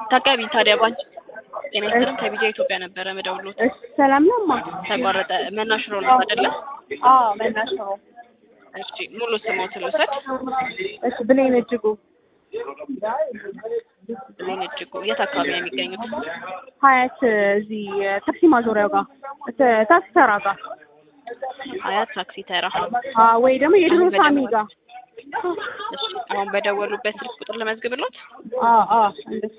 ታቃቢ ታዲያ ባንቺ ጤና ይስጥልኝ ከቢጃ ኢትዮጵያ ነበረ መደውሎት ሰላም ነው ማ ተቋረጠ መናሽሮ ነው አይደለ? መናሽሮ። እሺ ሙሉ ስሞትን ልውሰድ። እሺ ብሌን እጅጉ። ብሌን እጅጉ የት አካባቢ ነው የሚገኙት? ሀያት እዚህ ታክሲ ማዞሪያው ጋር ታክሲ ተራ ጋር። ሀያት ታክሲ ተራ ወይ ደግሞ የድሮ ሳሚ ጋር። እሺ አሁን በደወሉበት ስልክ ቁጥር ለመዝግብሎት? እንደሱ።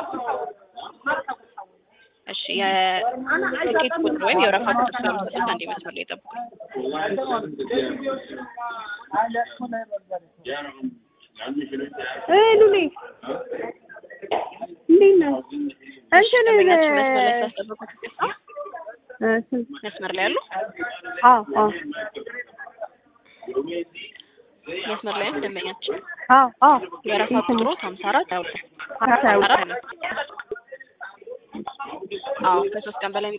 እሺ የትኬት ቁጥር ወይም የወረፋ ቁጥር ስለምትሰጥ አንዴ መስመር ላይ ጠብቁ። ሉሊ እንዴት ነው? መስመር ላይ አሉ? መስመር ላይ ደንበኛችን የወረፋ ቁጥሩ 54 ከ3 ቀን በላይ